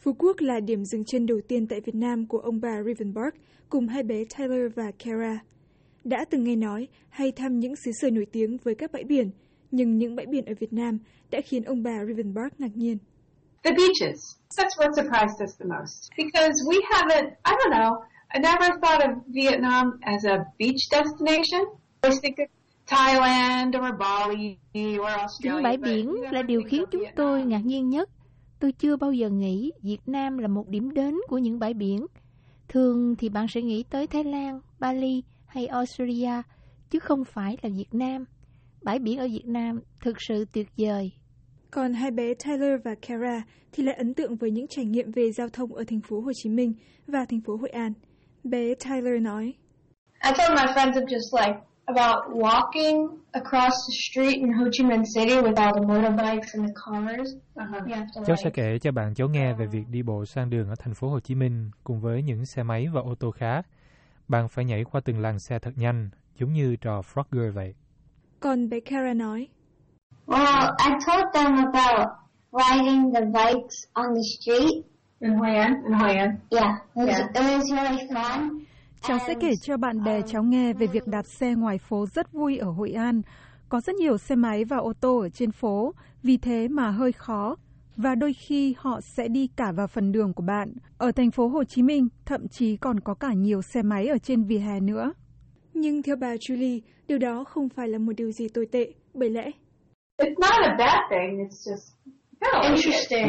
Phú Quốc là điểm dừng chân đầu tiên tại Việt Nam của ông bà Rivenbark cùng hai bé Tyler và Kara. Đã từng nghe nói hay thăm những xứ sở nổi tiếng với các bãi biển, nhưng những bãi biển ở Việt Nam đã khiến ông bà Rivenbark ngạc nhiên. The beaches. That's what surprised us the most. Because we haven't, I don't know, I never thought of Vietnam as a beach destination. I always think of Thailand or Bali or Australia. Những bãi biển là điều khiến chúng tôi ngạc nhiên nhất. Tôi chưa bao giờ nghĩ Việt Nam là một điểm đến của những bãi biển. Thường thì bạn sẽ nghĩ tới Thái Lan, Bali hay Australia, chứ không phải là Việt Nam. Bãi biển ở Việt Nam thực sự tuyệt vời. Còn hai bé Tyler và Kara thì lại ấn tượng với những trải nghiệm về giao thông ở thành phố Hồ Chí Minh và thành phố Hội An. Bé Tyler nói: I told my friends of just like about walking across the street in Ho Chi Minh City with all the motorbikes and the cars. Cháu sẽ kể cho bạn cháu nghe về việc đi bộ sang đường ở thành phố Hồ Chí Minh cùng với những xe máy và ô tô khác. Bạn phải nhảy qua từng làn xe thật nhanh, giống như trò Frogger vậy. Còn bé Kara nói: Well, I told them about riding the bikes on the street. In Hoi An? Yeah, it was really fun. Cháu sẽ kể cho bạn bè cháu nghe về việc đạp xe ngoài phố rất vui ở Hội An. Có rất nhiều xe máy và ô tô ở trên phố, vì thế mà hơi khó. Và đôi khi họ sẽ đi cả vào phần đường của bạn. Ở thành phố Hồ Chí Minh, thậm chí còn có cả nhiều xe máy ở trên vỉa hè nữa. Nhưng theo bà Julie, điều đó không phải là một điều gì tồi tệ, bởi lẽ It's not a bad thing, it's just kind of interesting.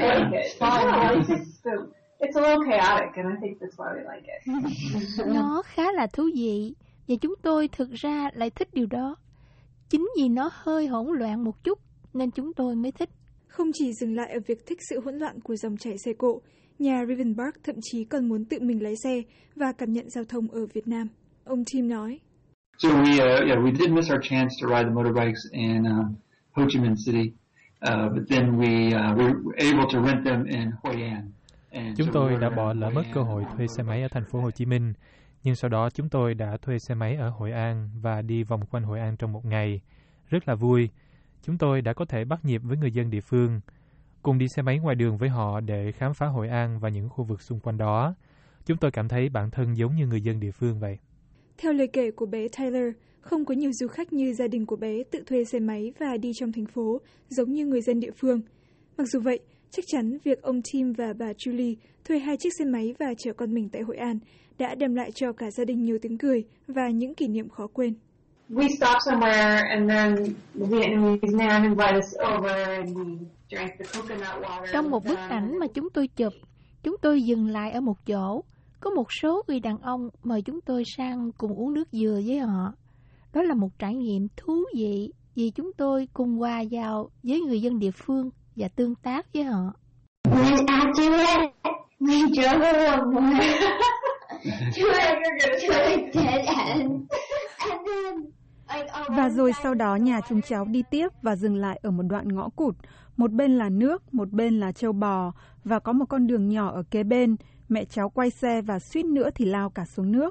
It's a little chaotic, and I think that's why we like it. Nó khá là thú vị, và chúng tôi thực ra lại thích điều đó. Chính vì nó hơi hỗn loạn một chút, nên chúng tôi mới thích. Không chỉ dừng lại ở việc thích sự hỗn loạn của dòng chảy xe cộ, nhà Rivenbark thậm chí còn muốn tự mình lái xe và cảm nhận giao thông ở Việt Nam. Ông Tim nói: So we did miss our chance to ride the motorbikes in Ho Chi Minh City, but then we were able to rent them in Hoi An. Chúng tôi đã bỏ lỡ mất cơ hội thuê xe máy ở thành phố Hồ Chí Minh, nhưng sau đó chúng tôi đã thuê xe máy ở Hội An và đi vòng quanh Hội An trong một ngày. Rất là vui. Chúng tôi đã có thể bắt nhịp với người dân địa phương, cùng đi xe máy ngoài đường với họ để khám phá Hội An và những khu vực xung quanh đó. Chúng tôi cảm thấy bản thân giống như người dân địa phương vậy. Theo lời kể của bé Tyler, không có nhiều du khách như gia đình của bé tự thuê xe máy và đi trong thành phố giống như người dân địa phương. Mặc dù vậy, chắc chắn việc ông Tim và bà Julie thuê 2 chiếc xe máy và chở con mình tại Hội An đã đem lại cho cả gia đình nhiều tiếng cười và những kỷ niệm khó quên. We stopped somewhere and then the Vietnamese man invited us over and we drank the coconut water. Trong một bức ảnh mà chúng tôi chụp, chúng tôi dừng lại ở một chỗ. Có một số người đàn ông mời chúng tôi sang cùng uống nước dừa với họ. Đó là một trải nghiệm thú vị vì chúng tôi cùng hòa vào với người dân địa phương và tương tác với họ. Và rồi sau đó nhà chúng cháu đi tiếp và dừng lại ở một đoạn ngõ cụt. Một bên là nước, một bên là trâu bò và có một con đường nhỏ ở kế bên. Mẹ cháu quay xe và suýt nữa thì lao cả xuống nước.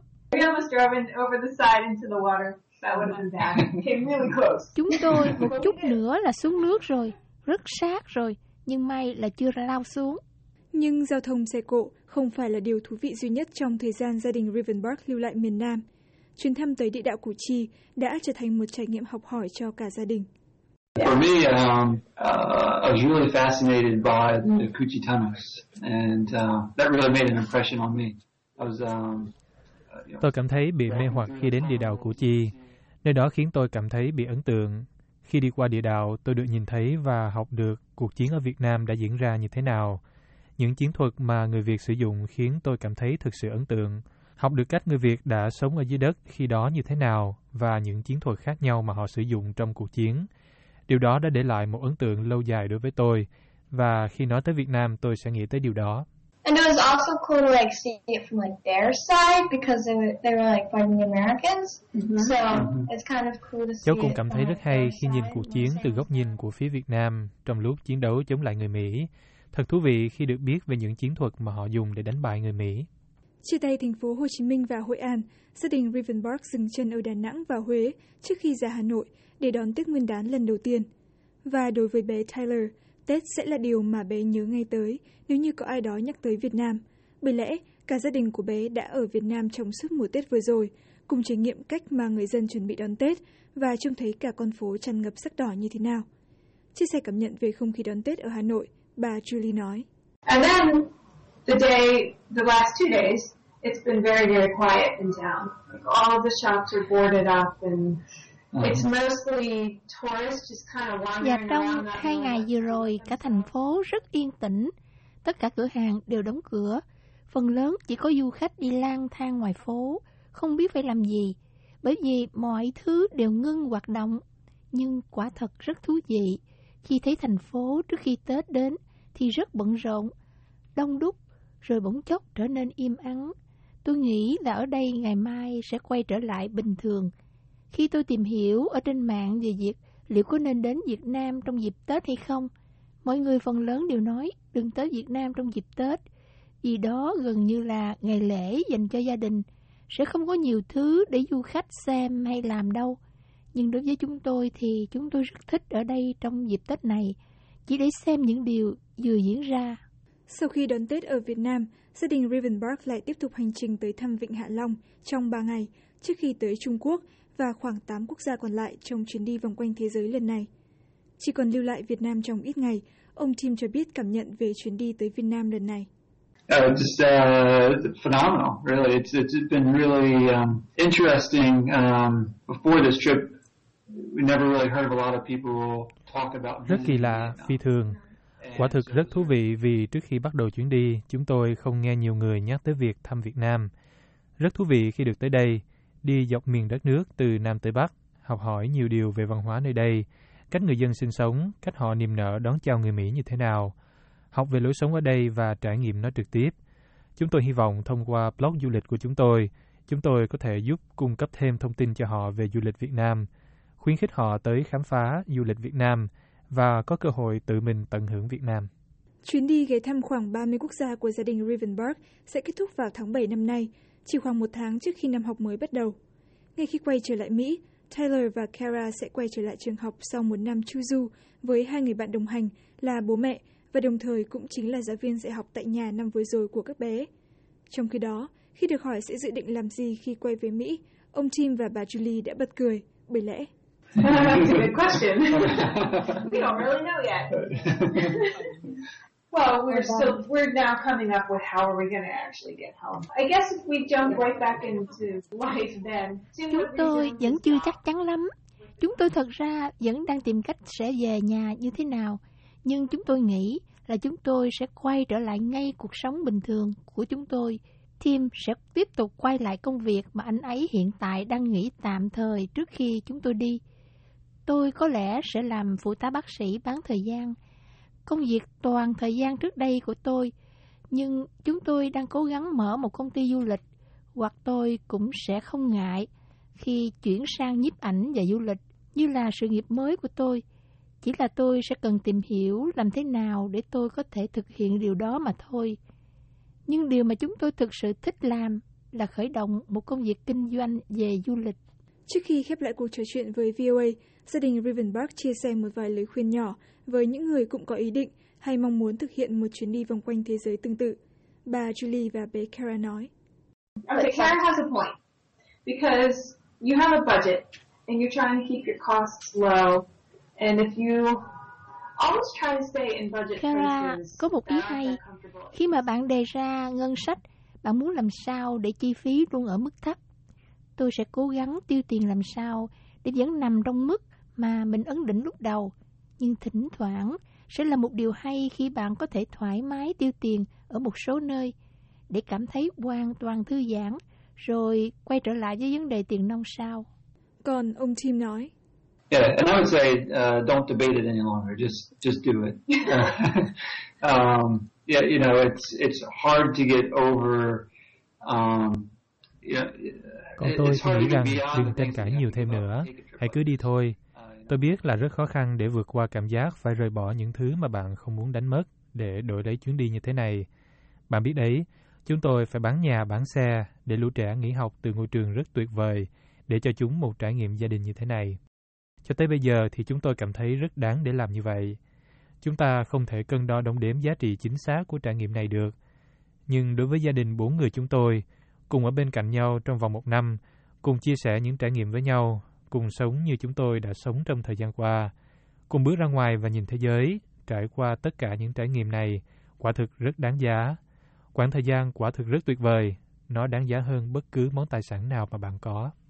Chúng tôi một chút nữa là xuống nước rồi, rất sát rồi, nhưng may là chưa lao xuống. Nhưng giao thông xe cộ không phải là điều thú vị duy nhất trong thời gian gia đình Rivenbark lưu lại miền Nam. Chuyến thăm tới địa đạo Củ Chi đã trở thành một trải nghiệm học hỏi cho cả gia đình. For me, I was really fascinated by the Cu Chi tunnels, and that really made an impression on me. Tôi cảm thấy bị mê hoặc khi đến địa đạo Củ Chi. Nơi đó khiến tôi cảm thấy bị ấn tượng. Khi đi qua địa đạo, tôi được nhìn thấy và học được cuộc chiến ở Việt Nam đã diễn ra như thế nào. Những chiến thuật mà người Việt sử dụng khiến tôi cảm thấy thực sự ấn tượng. Học được cách người Việt đã sống ở dưới đất khi đó như thế nào và những chiến thuật khác nhau mà họ sử dụng trong cuộc chiến. Điều đó đã để lại một ấn tượng lâu dài đối với tôi, và khi nói tới Việt Nam tôi sẽ nghĩ tới điều đó. And it was also cool to like see it from like their side because they were like fighting the Americans. So it's kind of cool to see. Cháu cũng cảm thấy rất hay khi nhìn cuộc chiến từ góc nhìn của phía Việt Nam trong lúc chiến đấu chống lại người Mỹ. Thật thú vị khi được biết về những chiến thuật mà họ dùng để đánh bại người Mỹ. Chia tay thành phố Hồ Chí Minh và Hội An, gia đình Rivenbark dừng chân ở Đà Nẵng và Huế trước khi ra Hà Nội để đón Tết Nguyên đán lần đầu tiên. Và đối với bé Tyler, Tết sẽ là điều mà bé nhớ ngay tới nếu như có ai đó nhắc tới Việt Nam. Bởi lẽ, cả gia đình của bé đã ở Việt Nam trong suốt mùa Tết vừa rồi, cùng trải nghiệm cách mà người dân chuẩn bị đón Tết và trông thấy cả con phố tràn ngập sắc đỏ như thế nào. Chia sẻ cảm nhận về không khí đón Tết ở Hà Nội, bà Julie nói. And then the last 2 days, it's been very, very quiet in town. All of the shops are boarded up and it's mostly tourists just kind of Và wandering trong around. 2 ngày vừa rồi, cả thành phố rất yên tĩnh. Tất cả cửa hàng đều đóng cửa. Phần lớn chỉ có du khách đi lang thang ngoài phố, không biết phải làm gì, bởi vì mọi thứ đều ngưng hoạt động. Nhưng quả thật rất thú vị, khi thấy thành phố trước khi Tết đến thì rất bận rộn, đông đúc, rồi bỗng chốc trở nên im ắng. Tôi nghĩ là ở đây ngày mai sẽ quay trở lại bình thường. Khi tôi tìm hiểu ở trên mạng về việc liệu có nên đến Việt Nam trong dịp Tết hay không, mọi người phần lớn đều nói đừng tới Việt Nam trong dịp Tết, vì đó gần như là ngày lễ dành cho gia đình, sẽ không có nhiều thứ để du khách xem hay làm đâu. Nhưng đối với chúng tôi thì chúng tôi rất thích ở đây trong dịp Tết này, chỉ để xem những điều vừa diễn ra. Sau khi đón Tết ở Việt Nam, gia đình Rivenbark lại tiếp tục hành trình tới thăm Vịnh Hạ Long trong 3 ngày trước khi tới Trung Quốc và khoảng 8 quốc gia còn lại trong chuyến đi vòng quanh thế giới lần này. Chỉ còn lưu lại Việt Nam trong ít ngày, ông Tim cho biết cảm nhận về chuyến đi tới Việt Nam lần này. Just phenomenal, really. It's been really interesting. Before this trip, we never really heard of a lot of people talk about. Rất kỳ lạ, phi thường. Quả thực rất thú vị vì trước khi bắt đầu chuyến đi, chúng tôi không nghe nhiều người nhắc tới việc thăm Việt Nam. Rất thú vị khi được tới đây, đi dọc miền đất nước từ Nam tới Bắc, học hỏi nhiều điều về văn hóa nơi đây, cách người dân sinh sống, cách họ niềm nở đón chào người Mỹ như thế nào, học về lối sống ở đây và trải nghiệm nó trực tiếp. Chúng tôi hy vọng thông qua blog du lịch của chúng tôi có thể giúp cung cấp thêm thông tin cho họ về du lịch Việt Nam, khuyến khích họ tới khám phá du lịch Việt Nam và có cơ hội tự mình tận hưởng Việt Nam. Chuyến đi ghé thăm khoảng 30 quốc gia của gia đình Rivenbark sẽ kết thúc vào tháng 7 năm nay, chỉ khoảng 1 tháng trước khi năm học mới bắt đầu. Ngay khi quay trở lại Mỹ, Tyler và Kara sẽ quay trở lại trường học sau một năm chu du với 2 người bạn đồng hành là bố mẹ và đồng thời cũng chính là giáo viên dạy học tại nhà năm vừa rồi của các bé. Trong khi đó, khi được hỏi sẽ dự định làm gì khi quay về Mỹ, ông Tim và bà Julie đã bật cười, bởi lẽ That's a good question. We don't really know yet. Well, we're now coming up with how are we going to actually get home. I guess if we jump right back into life then. Chúng tôi vẫn chưa chắc chắn lắm. Chúng tôi thật ra vẫn đang tìm cách sẽ về nhà như thế nào. Nhưng chúng tôi nghĩ là chúng tôi sẽ quay trở lại ngay cuộc sống bình thường của chúng tôi. Tim sẽ tiếp tục quay lại công việc mà anh ấy hiện tại đang nghỉ tạm thời trước khi chúng tôi đi. Tôi có lẽ sẽ làm phụ tá bác sĩ bán thời gian, công việc toàn thời gian trước đây của tôi, nhưng chúng tôi đang cố gắng mở một công ty du lịch, hoặc tôi cũng sẽ không ngại khi chuyển sang nhiếp ảnh và du lịch như là sự nghiệp mới của tôi. Chỉ là tôi sẽ cần tìm hiểu làm thế nào để tôi có thể thực hiện điều đó mà thôi. Nhưng điều mà chúng tôi thực sự thích làm là khởi động một công việc kinh doanh về du lịch. Trước khi khép lại cuộc trò chuyện với VOA, gia đình Rivenbark chia sẻ một vài lời khuyên nhỏ với những người cũng có ý định hay mong muốn thực hiện một chuyến đi vòng quanh thế giới tương tự. Bà Julie và bé Kara nói. Okay, Kara has a point. Because you have a budget and you're trying to keep your costs low. And if you always try to stay in budget Kara places, có một ý hay. Khi mà bạn đề ra ngân sách, bạn muốn làm sao để chi phí luôn ở mức thấp. Tôi sẽ cố gắng tiêu tiền làm sao để vẫn nằm trong mức mà mình ấn định lúc đầu. Nhưng thỉnh thoảng sẽ là một điều hay khi bạn có thể thoải mái tiêu tiền ở một số nơi để cảm thấy hoàn toàn thư giãn, rồi quay trở lại với vấn đề tiền nong sau. Còn ông Tim nói. Yeah, and I would say don't debate it any longer. Just do it. Yeah, you know, it's hard to get over. Còn tôi thì nghĩ rằng đừng tranh cãi nhiều thêm nữa, hãy cứ đi thôi. Tôi biết là rất khó khăn để vượt qua cảm giác phải rời bỏ những thứ mà bạn không muốn đánh mất để đổi lấy chuyến đi như thế này. Bạn biết đấy, chúng tôi phải bán nhà bán xe để lũ trẻ nghỉ học từ ngôi trường rất tuyệt vời để cho chúng một trải nghiệm gia đình như thế này. Cho tới bây giờ thì chúng tôi cảm thấy rất đáng để làm như vậy. Chúng ta không thể cân đo đong đếm giá trị chính xác của trải nghiệm này được. Nhưng đối với gia đình 4 người chúng tôi, cùng ở bên cạnh nhau trong vòng 1 năm, cùng chia sẻ những trải nghiệm với nhau, cùng sống như chúng tôi đã sống trong thời gian qua, cùng bước ra ngoài và nhìn thế giới, trải qua tất cả những trải nghiệm này, quả thực rất đáng giá. Quãng thời gian quả thực rất tuyệt vời, nó đáng giá hơn bất cứ món tài sản nào mà bạn có.